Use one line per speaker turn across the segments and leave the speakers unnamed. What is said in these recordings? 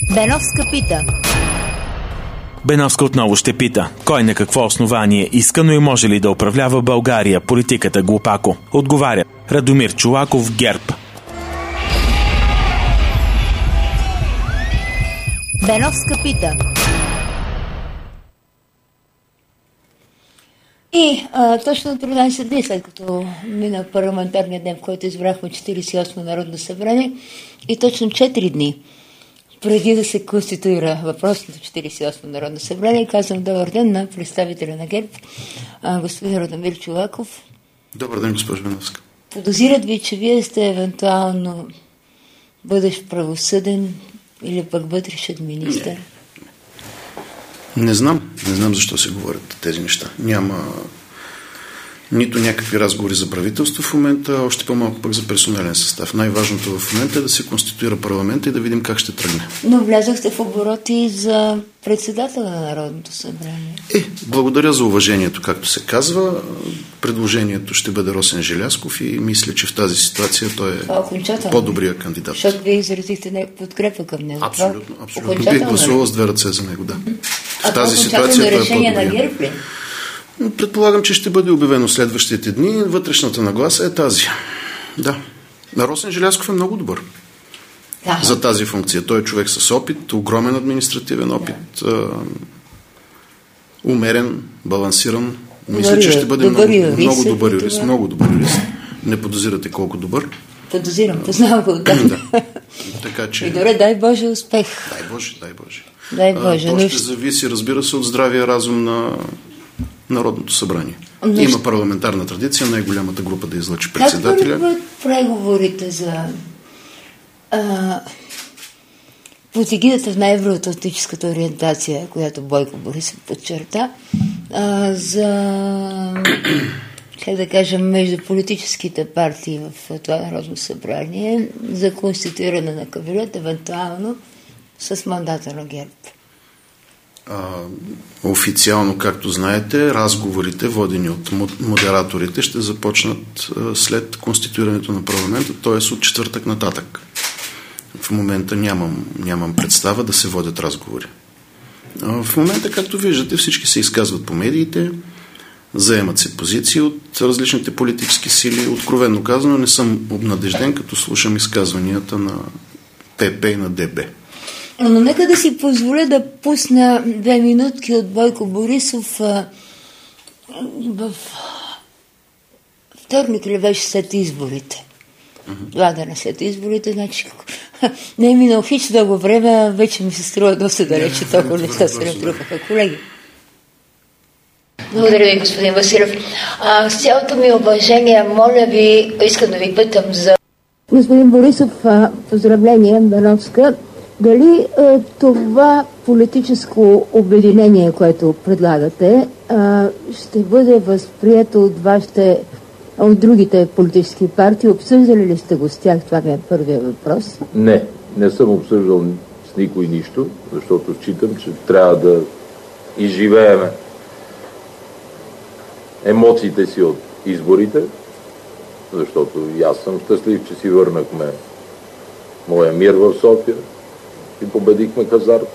Беновска пита.
Беновска отново ще пита. Кой на какво основание иска, но и може ли да управлява България? Политиката глупако. Отговаря Радомир Чолаков, ГЕРБ.
Беновска пита.
И точно 13 дни след като мина парламентарния ден, в който избрахме 48-о Народно събрание, и точно 4 дни преди да се конституира въпросното 48-о Народно събрание, казвам добър ден на представителя на ГЕРБ, господин Радомир Чолаков.
Добър ден, госпожо Беновска.
Подозират ви, че вие сте евентуално бъдещ правосъден или пък вътрешен министър?
Не знам защо се говорят тези неща. Няма нито някакви разговори за правителство в момента, още по-малко пък за персонален състав. Най-важното в момента е да се конституира парламента и да видим как ще тръгне.
Но влязахте в обороти за председателя на Народното събрание.
Благодаря за уважението, както се казва. Предложението ще бъде Росен Желязков и мисля, че в тази ситуация той е по-добрия кандидат.
Защото вие изразихте подкрепа към него.
Абсолютно. Бих гласувал с 2 ръце за него, да.
В тази ситуация той е по-добрия. На ГЕРБ ли?
Предполагам, че ще бъде обявено следващите дни. Вътрешната нагласа е тази. Да. Росен Желязков е много добър за тази функция. Той е човек с опит, огромен административен опит, умерен, балансиран. Мисля, че ще бъде много добър юрист. Много добър юрист. Не подозирате колко добър.
Подозирам, познавам го. Да.
Така, че...
И добре, дай Боже успех.
Дай Боже. То ще зависи, разбира се, от здравия разум на Народното събрание. Има парламентарна традиция, най-голямата група да излъчи председателя.
Как върват преговорите за под егидата на евроатлантическата ориентация, която Бойко Борисов подчерта, за как да кажем, между политическите партии в това Народно събрание за конституиране на кабинет, евентуално с мандата на ГЕРБ?
Официално, както знаете, разговорите, водени от модераторите, ще започнат след конституирането на парламента, т.е. от четвъртък нататък. В момента нямам представа да се водят разговори. В момента, както виждате, всички се изказват по медиите, заемат се позиции от различните политически сили. Откровенно казано, не съм обнадежден, като слушам изказванията на ПП и на ДБ.
Но нека да си позволя да пусна 2 минутки от Бойко Борисов в вторник ли беше след изборите. 2 дена след изборите, значи не е минало хич дълго време, вече ми се струва доста далече, толкова неща се натрупаха. Колеги. Благодаря ви, господин Василев. С цялото ми уважение, моля ви, искам да ви питам за... Господин Борисов, поздравление, Беновска. Дали това политическо обединение, което предлагате, ще бъде възприето от другите политически партии? Обсъждали ли сте го с тях? Това ми е първият въпрос.
Не съм обсъждал с никой нищо, защото считам, че трябва да изживеем емоциите си от изборите, защото и аз съм щастлив, че си върнахме моя мир в София и победихме хазарта.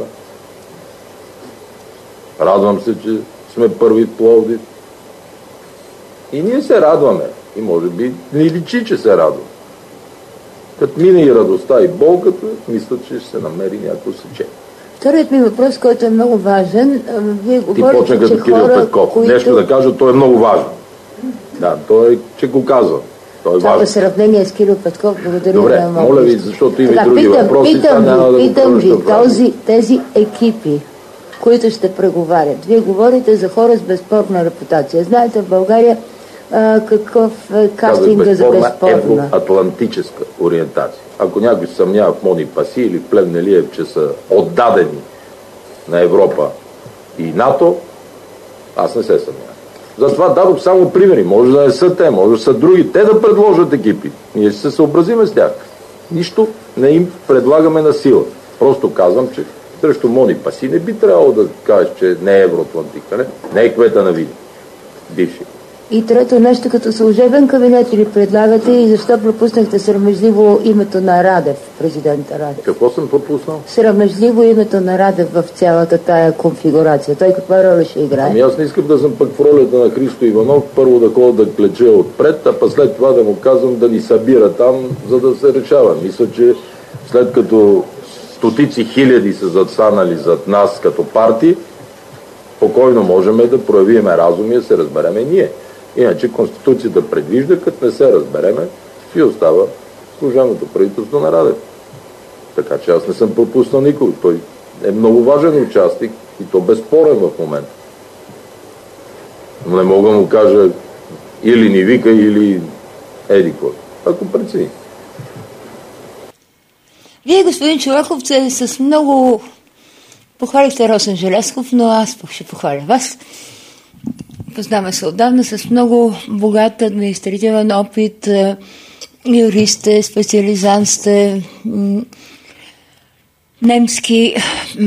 Радвам се, че сме първи в Пловдив. И ние се радваме. И може би не личи, че се радваме. Като мине и радостта и болката, мисля, че ще се намери някакво сечение.
Вторият ми въпрос, който е много важен. Вие говорите,
почна като Кирил Петков.
които...
Нещо да кажа, той е много важен. Да, той че го казва.
Това е сравнение с Кирил Петков. Благодаря.
Добре, моля ви, защото има и други въпроси.
Питам ви, тези екипи, които ще преговарят. Вие говорите за хора с безспорна репутация. Знаете в България какъв кастинга за безспорна?
Атлантическа ориентация. Ако някой се съмнява в Мони Паси или в Плевнелиев, че са отдадени на Европа и НАТО, аз не се съмнявам. Затова дадох само примери. Може да не са те, може да са други. Те да предложат екипи. Ние ще се съобразиме с тях. Нищо не им предлагаме на сила. Просто казвам, че срещу Мони Паси не би трябвало да кажеш, че не е евроатлантика. Не е кмета на Видин. Бивши.
И трето нещо, като служебен кабинет ли предлагате и защо пропуснахте срамежливо името на Радев, президента Радев?
Какво съм пропуснал?
Срамежливо името на Радев в цялата тая конфигурация. Той каква роля ще играе?
Ами аз не искам да съм пък в ролята на Христо Иванов, първо да ходя да клеча отпред, а пък след това да му казвам да ни събира там, за да се решава. Мисля, че след като стотици хиляди са застанали зад нас като партии, спокойно можем да проявиме разум и да се разбереме ние. Иначе Конституцията предвижда, като не се разбереме, си остава служебното правителство на Радев. Така че аз не съм пропуснал никой. Той е много важен участник и то безспорен в момента. Но не мога му кажа или ни вика, или еди кой. Ако прецени.
Вие, господин Чолаков, с много похвалихте Росен Желязков, но аз ще похваля вас. Познаваме се отдавна, с много богат административен опит, юрист сте, специализант сте, немски,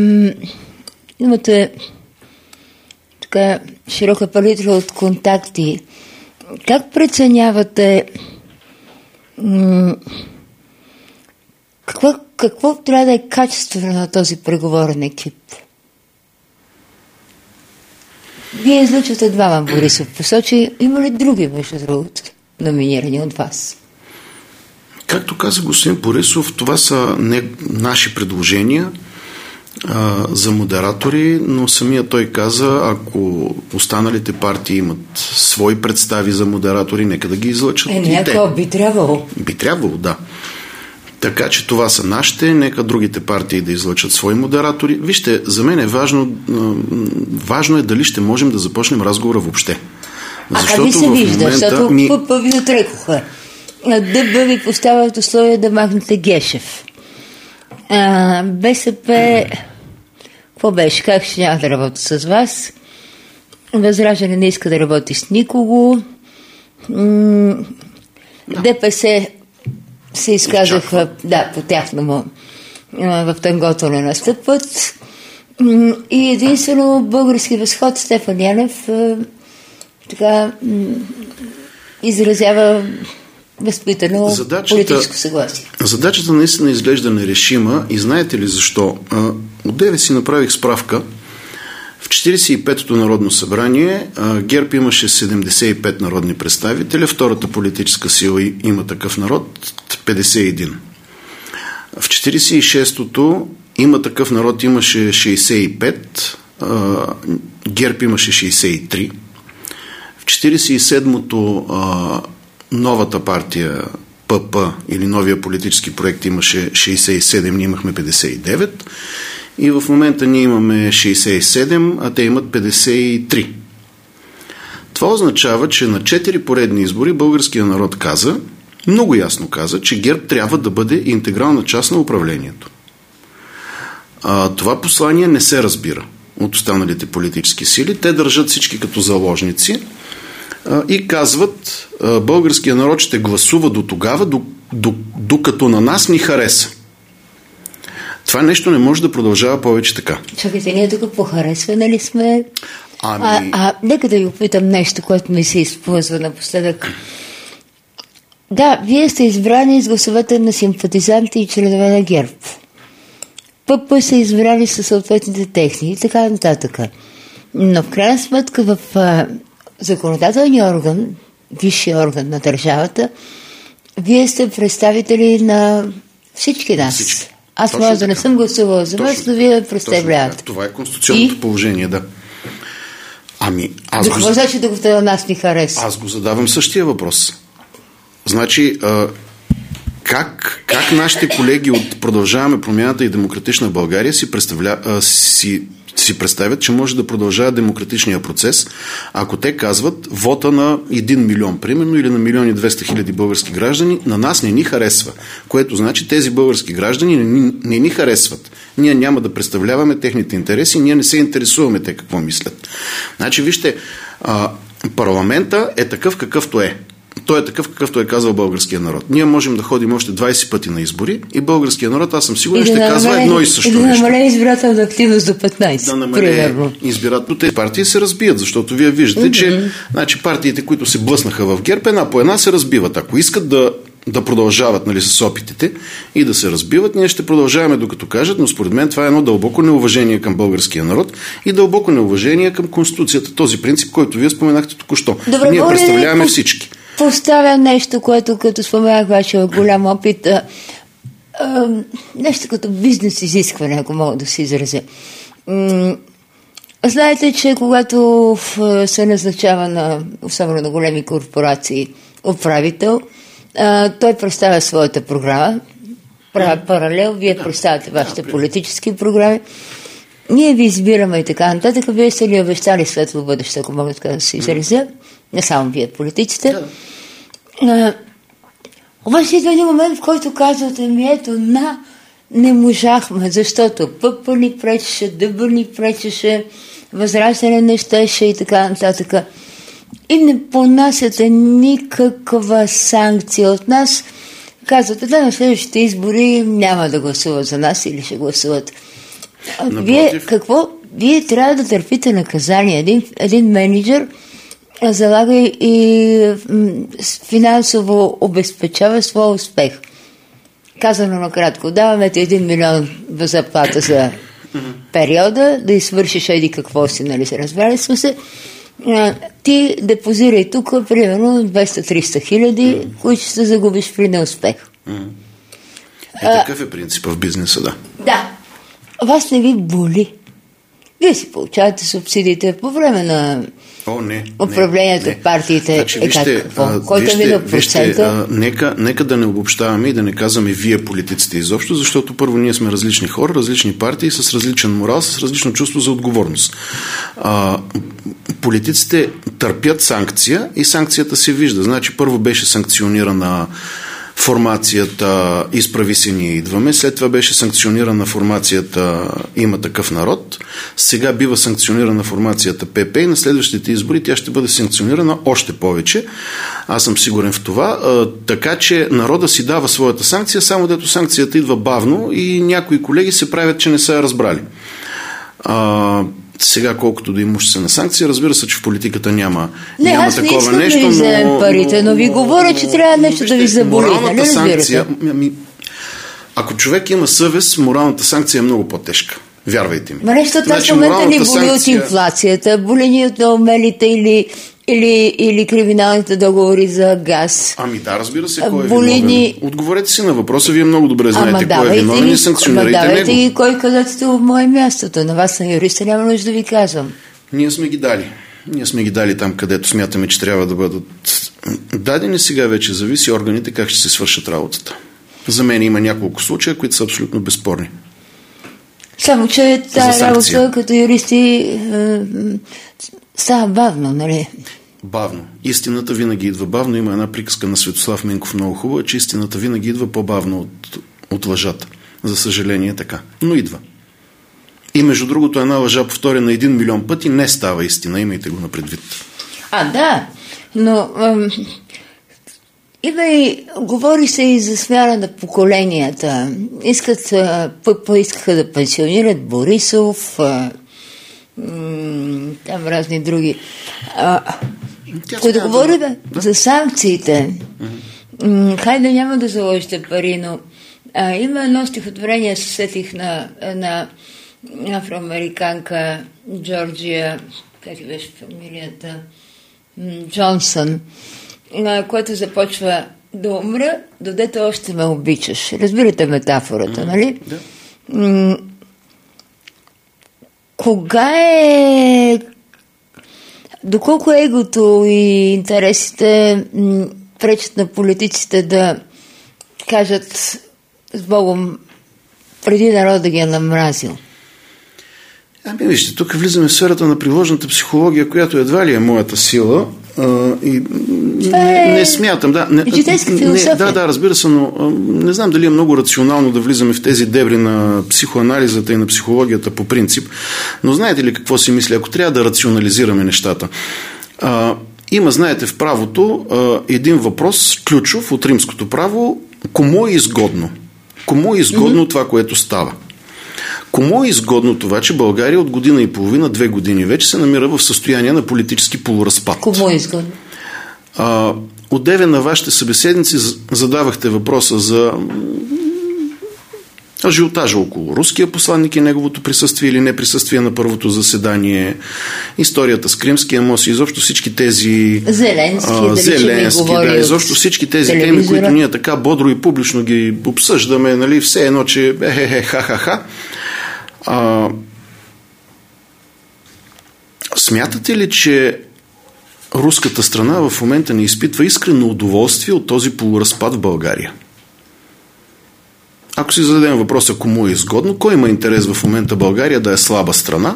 имате така широка палитра от контакти. Как преценявате какво трябва да е качеството на този преговорен екип? Вие излъчвате двама, Борисов посочи. Има ли други, между другото, номинирани от вас?
Както каза господин Борисов, това са не наши предложения за модератори, но самия той каза, ако останалите партии имат свои представи за модератори, нека да ги излъчат.
Някакво би трябвало.
Би трябвало, да. Така че това са нашите, нека другите партии да излъчат свои модератори. Вижте, за мен е важно е дали ще можем да започнем разговора въобще.
Защото ви се вижда, защото ви отрекоха. ДБ ви поставят условие да махнете Гешев. БСП, какво беше? Как ще няма да работи с вас? Възраждане не иска да работи с никого. ДПС се изказаха, по тяхному в тънгото не настъпват. И единствено български възход Стефан Янев така изразява възпитано политическо съгласие.
Задачата наистина изглежда нерешима и знаете ли защо? Отдеве си направих справка. В 45-то Народно събрание ГЕРБ имаше 75 народни представители, втората политическа сила Има такъв народ 51. В 46-то Има такъв народ имаше 65, ГЕРБ имаше 63. В 47-то новата партия ПП или новия политически проект имаше 67, ние имахме 59. И в момента ние имаме 67, а те имат 53. Това означава, че на 4 поредни избори българският народ каза, много ясно каза, че ГЕРБ трябва да бъде интегрална част на управлението. Това послание не се разбира от останалите политически сили. Те държат всички като заложници и казват, българският народ ще гласува до тогава, докато на нас ни хареса. Това нещо не може да продължава повече така.
Чакайте, ние тук похаресване ли сме? Нека да ви опитам нещо, което ми се изплъзва напоследък. Да, вие сте избрани с гласовете на симпатизанти и членове на ГЕРБ. ПП са избрани със съответните техники и така нататък. Но в крайна сметка в законодателния орган, висшия орган на държавата, вие сте представители на всички нас. Всички. Аз може да не съм гласувала за вас, но вие представлявате.
Това е конституционното положение, да.
Какво значи докато на нас ни хареса?
Аз го задавам същия въпрос. Значи, как нашите колеги от Продължаваме промяната и Демократична България си представят, че може да продължава демократичния процес, ако те казват вота на 1 милион, примерно, или на 1 200 000 български граждани, на нас не ни харесва. Което значи тези български граждани не ни харесват. Ние няма да представляваме техните интереси, ние не се интересуваме те какво мислят. Значи, вижте, парламента е такъв какъвто е. той е такъв, какъвто е казал българския народ. Ние можем да ходим още 20 пъти на избори и българския народ, аз съм сигурен, ще казва едно и също нещо.
И да намалее избирателна активност до 15. Да намалее
избирателно. Тези партии се разбият, защото вие виждате, че значи, партиите, които се блъснаха в ГЕРБ, една по една се разбиват. Ако искат да продължават, нали, с опитите и да се разбиват, ние ще продължаваме докато кажат, но според мен това е едно дълбоко неуважение към българския народ и дълбоко неуважение към Конституцията. Този принцип, който вие споменахте току-що.
Добре,
ние представляваме всички.
Поставя нещо, което като споменах вашия голям опит, нещо като бизнес изискване, ако мога да се изразя. Знаете, че когато се назначава особено на големи корпорации управител, той представя своята програма, прави паралел, вие представяте вашите политически програми, ние ви избираме и така нататък. Вие сте ли обещали светло бъдеще, ако мога така да се изразя, не само вие политиците. Обаче идва един момент, в който казвате ми, ето, не можахме, защото ПП ни пречеше, ДБ ни пречеше, Възраждане не щеше и така нататък. И не понасяте никаква санкция от нас. Казвате, да, на следващите избори няма да гласуват за нас или ще гласуват. Вие какво? Вие трябва да търпите наказание. Един менеджер залага и финансово обезпечава своя успех. Казано накратко, даваме ти 1 милион заплата за периода, да извършиш еди какво си, нали се разбрали сме се. Ти депозирай тук, примерно 200-300 хиляди, които ще загубиш при неуспех.
Такъв е принципът в бизнеса, да.
Да. Вас не ви боли. Вие си получавате субсидиите по време на управлението в партиите.
Значи, нека да не обобщаваме и да не казваме вие политиците изобщо, защото първо ние сме различни хора, различни партии с различен морал, с различно чувство за отговорност. Политиците търпят санкция и санкцията се вижда. Значи първо беше санкционирана формацията "Изправи се, ние идваме", след това беше санкционирана формацията "Има такъв народ", сега бива санкционирана формацията ПП и на следващите избори тя ще бъде санкционирана още повече. Аз съм сигурен в това. Така че народа си дава своята санкция, само дето санкцията идва бавно и някои колеги се правят, че не са я разбрали. Сега, колкото до имуществена санкция, разбира се, че в политиката няма такова нещо.
Не, аз не искам да ви парите, но ви говоря, че трябва нещо да ви заболи.
Моралната санкция, ако човек има съвест, моралната санкция е много по-тежка. Вярвайте ми.
Защото в момента ни боли от инфлацията, боли ни от умелите или криминалните договори за газ.
Да, разбира се, кой е виновен. Отговорете си на въпроса, вие много добре знаете кой е виновен и санкционирайте него.
Давайте ги кой където сте в мое мястото. На вас на юриста няма нужда да ви казвам.
Ние сме ги дали там, където смятаме, че трябва да бъдат дадени. Сега вече зависи органите как ще се свършат работата. За мен има няколко случая, които са абсолютно безспорни.
Само, че тази работа като юристи става бавно, нали?
Бавно. Истината винаги идва бавно. Има една приказка на Светослав Минков много хубава, че истината винаги идва по-бавно от лъжата. За съжаление така. Но идва. И между другото, една лъжа повторена 1 милион пъти не става истина. Имайте го на предвид.
Да. Но говори се и за смяна на поколенията. Искаха да пенсионират Борисов, там разни други. Когато говорим за санкциите, хайде няма да заложите пари, но има едно стихотворение, се сетих на една афроамериканка, Джорджия, как беше фамилията, Джонсън, което започва: "Да умра, додето още ме обичаш". Разбирате метафората, нали? Да. Доколко егото и интересите пречат на политиците да кажат с Богом преди народ да ги е намразил?
Вижте, тук влизаме в сферата на приложната психология, която едва ли е моята сила. Не смятам.
Житейска философия.
Да, разбира се, но не знам дали е много рационално да влизаме в тези дебри на психоанализата и на психологията по принцип. Но знаете ли какво си мисля? Ако трябва да рационализираме нещата, Има, знаете, в правото един въпрос, ключов от римското право. Кому е изгодно? Кому е изгодно това, което става? Кому е изгодно това, че България от година и половина, 2 години вече се намира в състояние на политически полуразпад?
Кому е изгодно?
Одеве на вашите събеседници задавахте въпроса за ажиотажа около руския посланник и неговото присъствие или неприсъствие на първото заседание, историята с Кримския мост и изобщо всички тези
Зеленски,
да, изобщо всички тези теми, които ние така бодро и публично ги обсъждаме, нали, все едно, че ха-ха-ха. Смятате ли, че руската страна в момента не изпитва искрено удоволствие от този полуразпад в България? Ако си зададем въпроса кому е изгодно, кой има интерес в момента България да е слаба страна?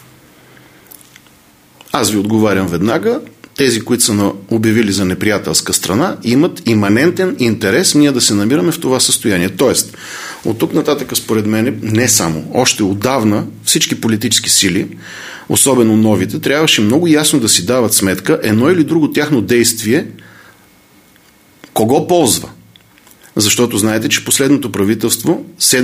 Аз ви отговарям веднага. Тези, които са обявили за неприятелска страна, имат иманентен интерес ние да се намираме в това състояние. Тоест, от тук нататък, според мен, не само, още отдавна всички политически сили, особено новите, трябваше много ясно да си дават сметка едно или друго тяхно действие кого ползва. Защото знаете, че последното правителство за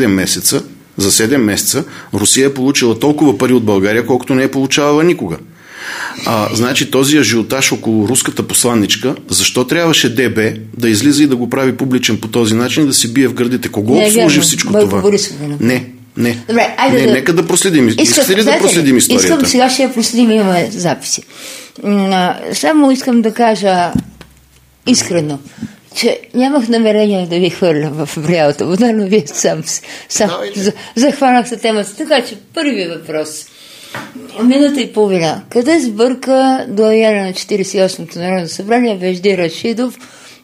7 месеца Русия е получила толкова пари от България, колкото не е получавала никога. Значи този ажиотаж около руската посланничка, защо трябваше ДБ да излиза и да го прави публичен по този начин, да се бие в гърдите? Кого обслужи всичко това? Не.
Добре,
нека да проследим. Искате ли да проследим историята?
Искам, сега ще я проследим, имаме записи. Само искам да кажа искрено, че нямах намерение да ви хвърлям в бялата вода, но вие сам захванахте темата. Така че първи въпрос. Минута и половина. Къде сбърка доайена на 48-то Народно събрание Вежди Рашидов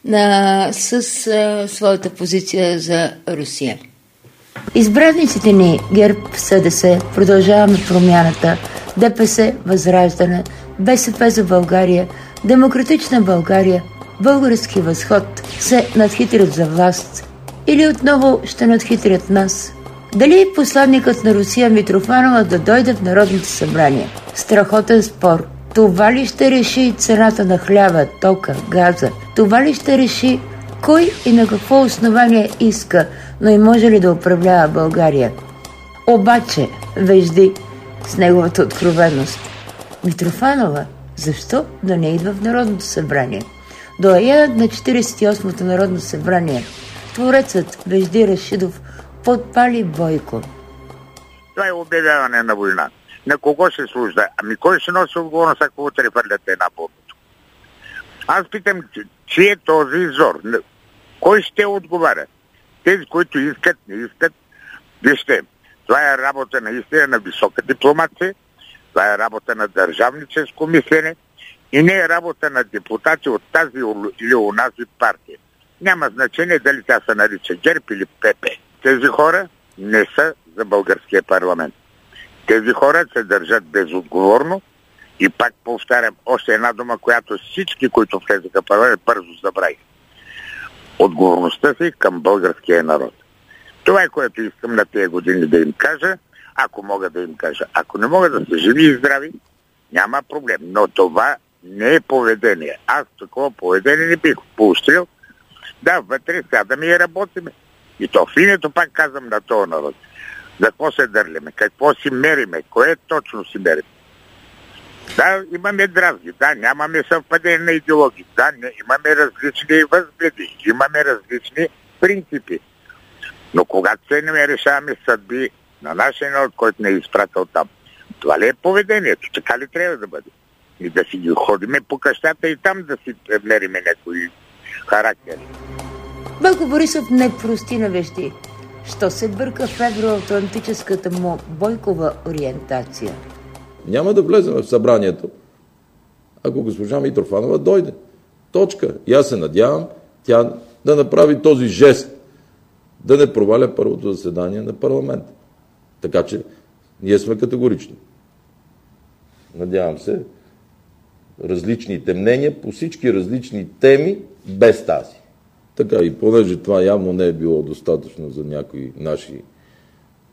с своята позиция за Русия? Избранниците ни ГЕРБ, СДС, Продължаваме промяната, ДПС, Възраждане, БСП за България, Демократична България, Български възход се надхитрят за власт или отново ще надхитрят нас? Дали посланникът на Русия Митрофанова да дойде в Народното събрание? Страхотен спор. Това ли ще реши цената на хляба, тока, газа? Това ли ще реши кой и на какво основание иска, но и може ли да управлява България? Обаче, Вежди с неговата откровеност. Митрофанова, защо да не идва в Народното събрание? Доаенът на 48-то Народно събрание, творецът Вежди Рашидов, подпали Бойко.
Това е обявяване на война. На кого се служда? Ами кой ще носи отговорност, ако утре хвърляте една бомба? Аз питам, че е този зор? Кой ще отговаря? Тези, които искат, не искат. Вижте, това е работа наистина на висока дипломация, това е работа на държавническо мислене и не е работа на депутати от тази или онази партия. Няма значение дали тя се нарича ГЕРБ или ПП. Тези хора не са за българския парламент. Тези хора се държат безотговорно и пак повтарям още една дума, която всички, които влезаха в парламент, бързо забравиха. Отговорността си към българския народ. Това е, което искам на тези години да им кажа, ако мога да им кажа. Ако не мога да са живи и здрави, няма проблем. Но това не е поведение. Аз такова поведение не бих поощрил. Да, вътре сядаме и работиме. И то в името, пак казвам, на този народ. За какво се дърлиме? Какво си мериме? Кое точно си мериме? Да, имаме дразги. Да, нямаме съвпадение на идеологии. Да, имаме различни възгледи. Имаме различни принципи. Но когато се не решаваме съдби на нашия народ, който не е изпратил там, това ли е поведението? Така ли трябва да бъде? И да си ги ходиме по къщата и там да си мериме някои характери.
Бойко Борисов не прости на Вежди. Що се бърка в евроатлантическата му Бойкова ориентация?
Няма да влезем в събранието, ако госпожа Митрофанова дойде. Точка. И аз се надявам тя да направи този жест, да не проваля първото заседание на парламента. Така че ние сме категорични. Надявам се различните мнения по всички различни теми без тази. Така и понеже това явно не е било достатъчно за някои наши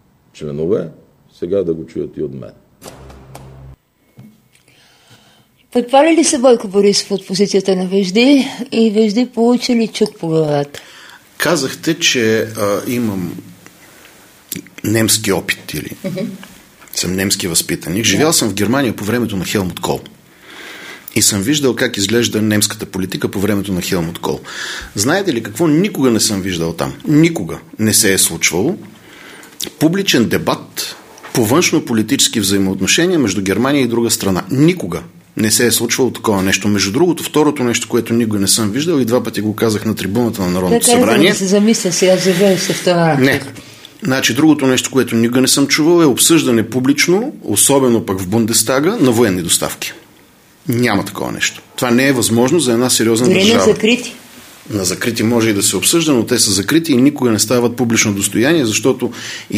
членове, сега да го чуят и от мен.
Подпали ли се Бойко Борисов от позицията на Вежди и Вежди получи ли чук по главата?
Казахте, че имам немски опит или съм немски възпитаник. Живял съм в Германия по времето на Хелмут Кол. И съм виждал как изглежда немската политика по времето на Хелмут Кол. Знаете ли какво? Никога не съм виждал там. Никога не се е случвало публичен дебат по външно-политически взаимоотношения между Германия и друга страна. Никога не се е случвало такова нещо. Между другото, второто нещо, което никога не съм виждал и 2 пъти го казах на трибуната на Народното събрание.
Да се замисля сега, завея се в това.
Не. Значи, другото нещо, което никога не съм чувал, е обсъждане публично, особено пък в Бундестага, на военни доставки. Няма такова нещо. Това не е възможно за една сериозна държава.
Дори на закрити?
На закрити може и да се обсъжда, но те са закрити и никога не стават публично достояние, защото и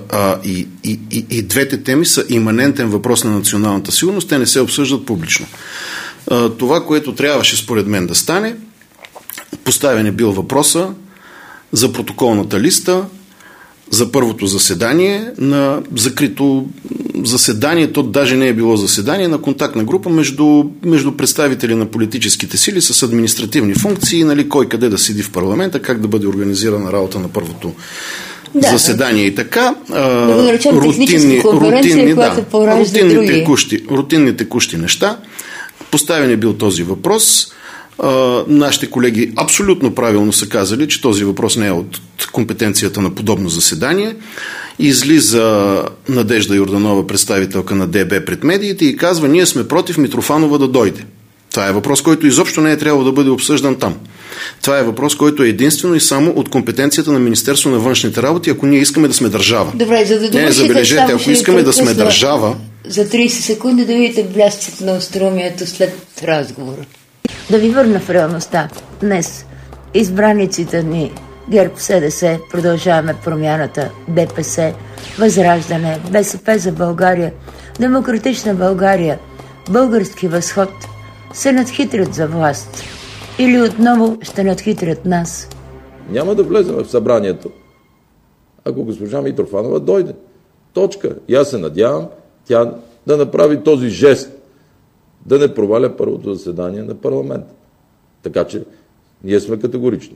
двете теми са иманентен въпрос на националната сигурност, те не се обсъждат публично. Това, което трябваше според мен да стане, поставен е бил въпроса за протоколната листа, за първото заседание, на закрито заседание, то даже не е било заседание, на контактна група между представители на политическите сили с административни функции, нали, кой къде да седи в парламента, как да бъде организирана работа на първото заседание и така. Рутинни текущи неща. Поставен е бил този въпрос. Нашите колеги абсолютно правилно са казали, че този въпрос не е от компетенцията на подобно заседание. Излиза Надежда Йорданова, представителка на ДБ, пред медиите и казва: ние сме против Митрофанова да дойде. Това е въпрос, който изобщо не е трябвало да бъде обсъждан там. Това е въпрос, който е единствено и само от компетенцията на Министерство на външните работи, ако ние искаме да сме държава.
Добре, за да
не, забележете, ако искаме да сме държава...
За 30 секунди да видите блясъците на остроумието след разговора. Да ви върна в реалността. Днес избраниците ни ГЕРБ, СДС, Продължаваме промяната, ДПС, Възраждане, БСП за България, Демократична България, Български възход се надхитрят за власт. Или отново ще надхитрят нас.
Няма да влезем в събранието, ако госпожа Митрофанова дойде. Точка. И аз се надявам тя да направи този жест, да не проваля първото заседание на парламента. Така че ние сме категорични.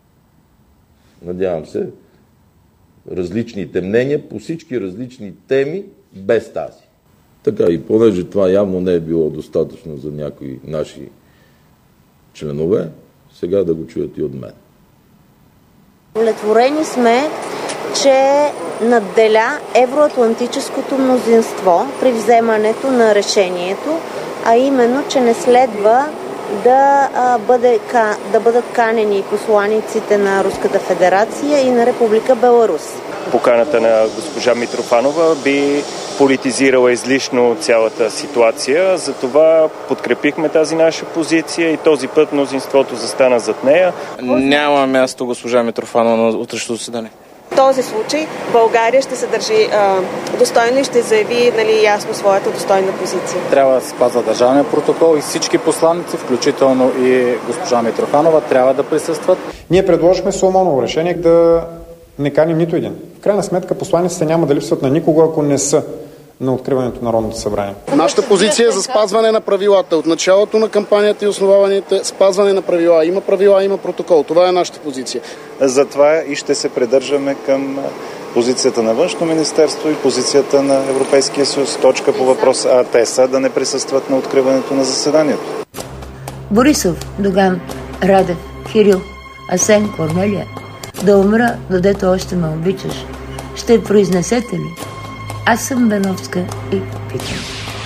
Надявам се различните мнения по всички различни теми без тази. Така и понеже това явно не е било достатъчно за някои наши членове, сега да го чуят и от мен.
Удовлетворени сме, че надделя евроатлантическото мнозинство при вземането на решението, а именно, че не следва да бъдат канени посланиците на Руската федерация и на Република Беларус.
Поканата на госпожа Митрофанова би политизирала излишно цялата ситуация, затова подкрепихме тази наша позиция и този път мнозинството застана зад нея.
Няма място госпожа Митрофанова на утрешното заседание.
В този случай България ще се държи достойно и ще заяви ясно своята достойна позиция.
Трябва да се спазва държавния протокол и всички посланици, включително и госпожа Митрофанова, трябва да присъстват.
Ние предложихме Соломоново решение да не каним нито един. В крайна сметка посланиците няма да липсват на никого, ако не са на откриването на Народното събрание.
Нашата позиция е за спазване на правилата. От началото на кампанията и основаваните спазване на правила. Има правила, има протокол. Това е нашата позиция.
Затова и ще се придържаме към позицията на Външно министерство и позицията на Европейския съюз. Точка по въпроса, а те са да не присъстват на откриването на заседанието.
Борисов, Доган, Радев, Кирил, Асен, Корнелия. Да умра, додето още ме обичаш. Ще произнесете ли? Аз съм Беновска и питам.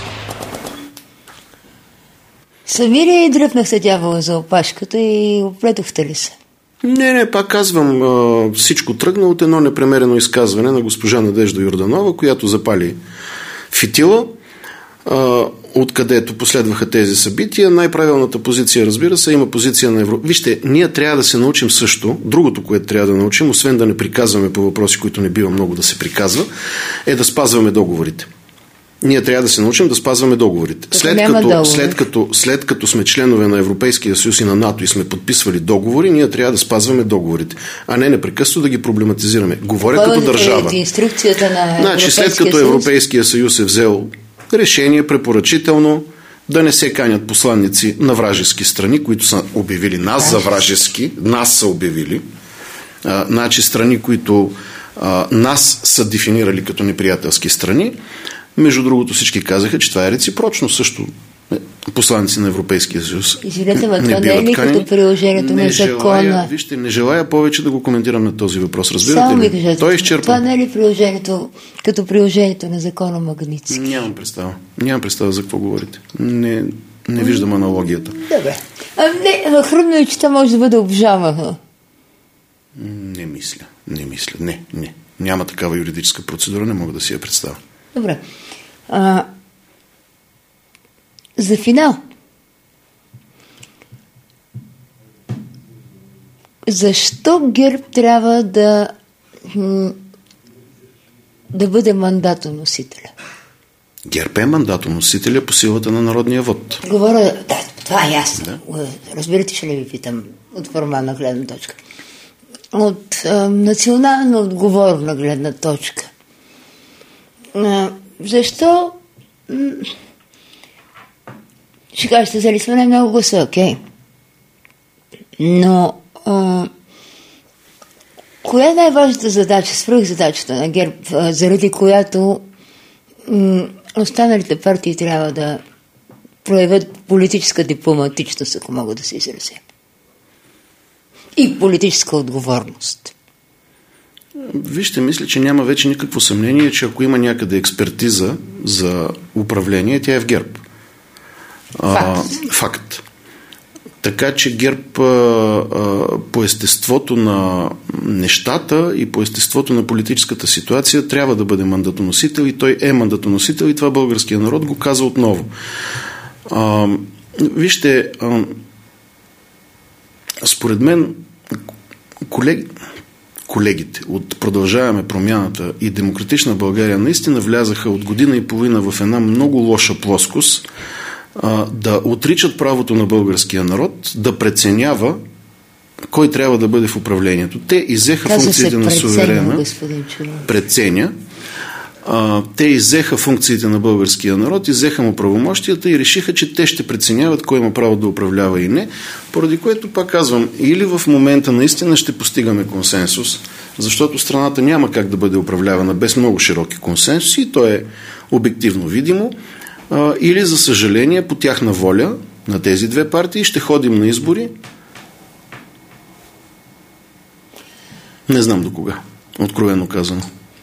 Сами ли дръпнахте дявола за опашката и оплетохте ли се?
Не, пак казвам, всичко тръгна от едно непремерено изказване на госпожа Надежда Йорданова, която запали фитила, откъдето последваха тези събития. Най-правилната позиция, разбира се, има позиция на Европа. Вижте, ние трябва да се научим също, другото, което трябва да научим, освен да не приказваме по въпроси, които не бива много да се приказва, е да спазваме договорите. Ние трябва да се научим да спазваме договорите. След като сме членове на Европейския съюз и на НАТО и сме подписвали договори, ние трябва да спазваме договорите, а не непрекъснато да ги проблематизираме. Говоря като държава.
Инструкцията на
след като Европейския съюз е взел решение препоръчително да не се канят посланници на вражески страни, които са обявили нас за вражески, нас са обявили, значи страни, които нас са дефинирали като неприятелски страни. Между другото всички казаха, че това е реципрочно също. Посланици на Европейския съюз.
Извинете, това не е ли като приложението на закона?
Вижте, не желая повече да го коментирам на този въпрос. Разбирате
Само
ли?
ми кажете,
той е изчерпан.
Това не е ли приложението, като приложението на закона Магнитски?
Нямам представа за какво говорите. Не виждам аналогията.
Добре. Хрумно е, че това може да бъде обжавано.
Не мисля. Не. Няма такава юридическа процедура, не мога да си я представя.
Добре. За финал. Защо ГЕРБ трябва да бъде мандатоносителя?
ГЕРБ е мандатоносителя по силата на народния вод.
Говоря, това е ясно. Да. Разбирате, ще ли ви питам от формална гледна точка? От национално отговорна гледна точка. Защо ще кажете, взели сме най-много гласа, окей. Но коя е най-важната задача, свръхзадачата на ГЕРБ, заради която останалите партии трябва да проявят политическа дипломатичност, ако мога да се изразя? И политическа отговорност.
Вижте, мисля, че няма вече никакво съмнение, че ако има някъде експертиза за управление, тя е в ГЕРБ. Факт. Така че ГЕРБ по естеството на нещата и по естеството на политическата ситуация трябва да бъде мандатоносител и той е мандатоносител и това българския народ го каза отново. Вижте, според мен колегите от Продължаваме промяната и Демократична България наистина влязаха от година и половина в една много лоша плоскост да отричат правото на българския народ да преценява кой трябва да бъде в управлението. Те иззеха функциите на суверена. Преценя. Те иззеха функциите на българския народ, иззеха му правомощията и решиха, че те ще преценяват кой има право да управлява и не, поради което, пак казвам, или в момента наистина ще постигаме консенсус, защото страната няма как да бъде управлявана без много широки консенсуси и то е обективно видимо, или за съжаление по тяхна воля на тези две партии ще ходим на избори. Не знам до кога, откровено казано.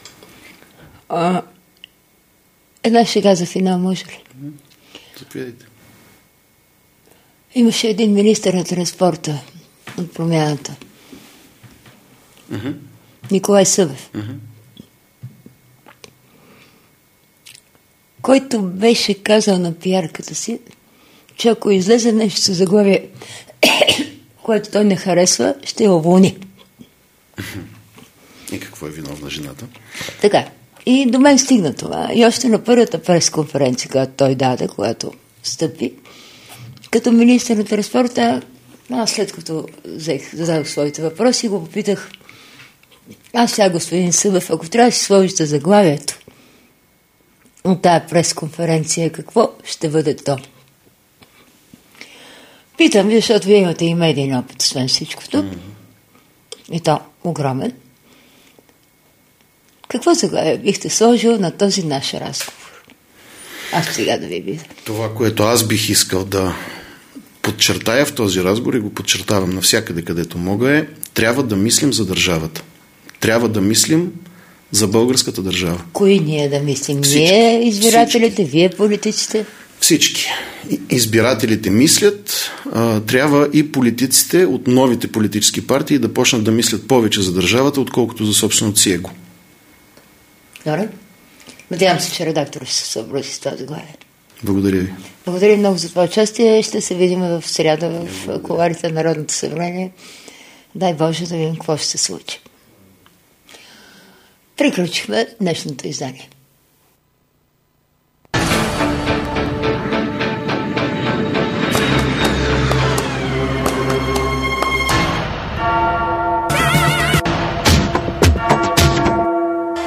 Една шега за финал, може ли?
Заповядайте.
Имаше един министър на транспорта от промяната. Николай Събев. Който беше казал на пиарката си, че ако излезе нещо със заглавие, което той не харесва, ще я уволни.
И какво е виновна жената?
Така. И до мен стигна това. И още на първата пресконференция, която той даде, когато стъпи, като министър на транспорта, аз след като зададох своите въпроси, го попитах: сега, господин Събев, ако трябва да си сложите заглавието от тая пресконференция, какво ще бъде то? Питам ви, защото вие имате и медийен опит, освен всичкото. И то огромен. Какво заглавие бихте сложил на този наш разговор? Аз сега да ви видя.
Това, което аз бих искал да подчертая в този разговор и го подчертавам навсякъде, където мога, е: трябва да мислим за държавата. Трябва да мислим за българската държава.
Кои ние да мислим?
Всички.
Ние избирателите, всички. Вие политиците?
Всички. Избирателите мислят, трябва и политиците от новите политически партии да почнат да мислят повече за държавата, отколкото за собственото си его.
Добре. Надявам се, че редакторът ще се съобрази с това заглавие.
Благодаря ви.
Благодаря много за това участие. Ще се видим в сряда в кулоарите на Народното събрание. Дай Боже да видим какво ще се случи. Приключихме днешното издание.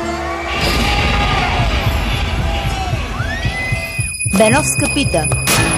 Беновска пита.